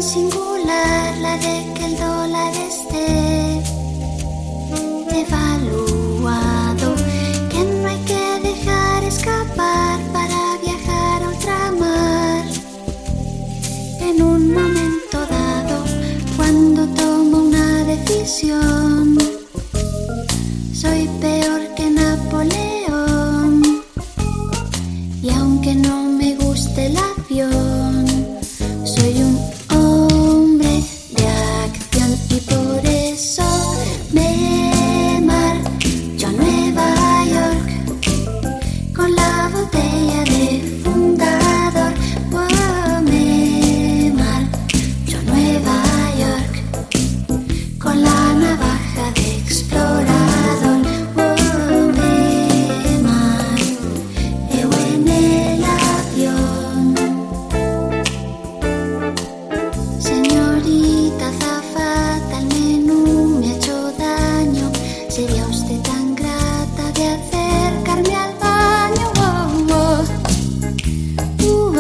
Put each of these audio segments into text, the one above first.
singular, la de que el dólar esté devaluado, que no hay que dejar escapar para viajar a ultramar. En un momento dado, cuando tomo una decisión, soy peor que Napoleón. Y aunque no me guste el avión, soy un hombre de acción y por eso me marcho a Nueva York con la botella de fundador. Oh, me marcho a Nueva York con la navaja de explorador. Oh, me mareo en el avión. Señorita azafata, el menú me ha hecho daño. ¿Sería usted tan grata de acercarme al baño? Oh, oh,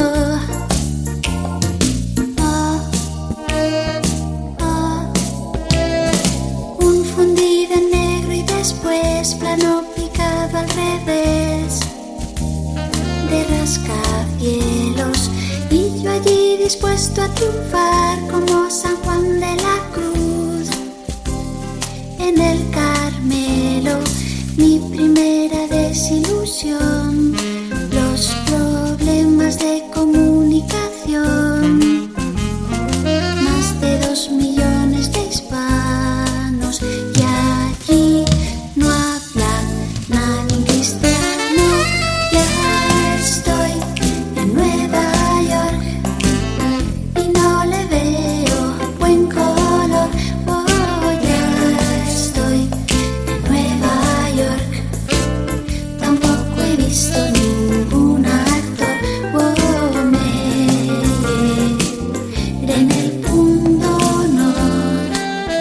un fundido en negro y después plano picado al revés de rascacielos, y yo allí dispuesto a triunfar como San Juan de la Cruz en el Carmelo. Mi primera desilusión, los problemas de comunicación. Más de 2 millones de hispanos y allí no habla nadie cristiano. Ya estoy en Nueva York y no le veo buen color. Oh, ya estoy en Nueva York, tampoco he visto ningún actor. Oh, me iré en el punto honor,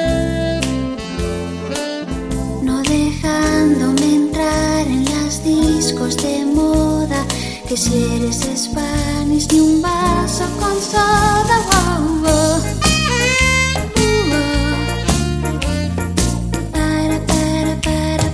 no dejándome entrar en las discos de moda, que si eres Spanish ni un vaso con soda. Oh, oh. Para,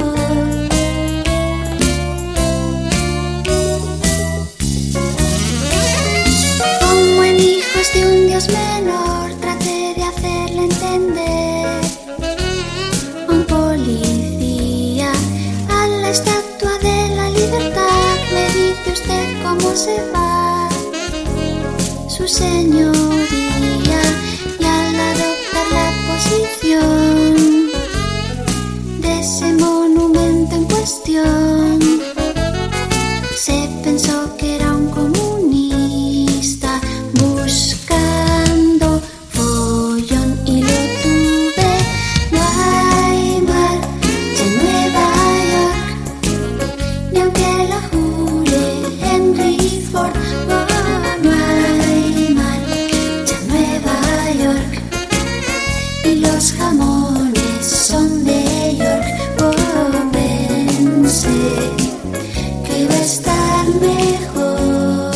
como en Hijos de un Dios menor, traté de hacerle entender a un policía, a la Estatua de la Libertad. Me dice usted cómo se va su señoría, y al adoptar la posición de ese monumento en cuestión, se pensó que era un comunista buscando follón, y lo tuve. No hay marcha en Nueva York, ni aunque lo jure Henry Ford. Oh, no hay marcha en Nueva York, y los jamones son de York. Oh, pensé que iba a estar mejor,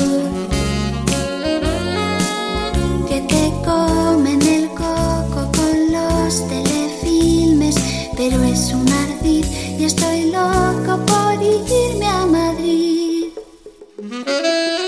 que te comen el coco con los telefilmes, pero es un ardid y estoy loco por irme a Madrid.